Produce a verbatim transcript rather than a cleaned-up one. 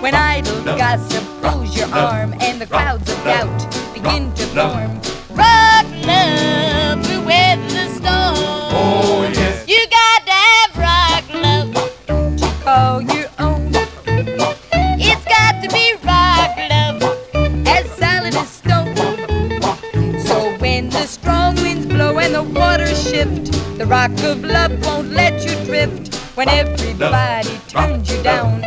When idle gossip pulls your arm and the crowds of doubt begin to form. Rock love to weather the storm. Oh, yes. You got to have rock love to call your own. It's got to be rock love, as solid as stone. So when the strong winds blow and the waters shift, the rock of love won't let you drift. When everybody turns you down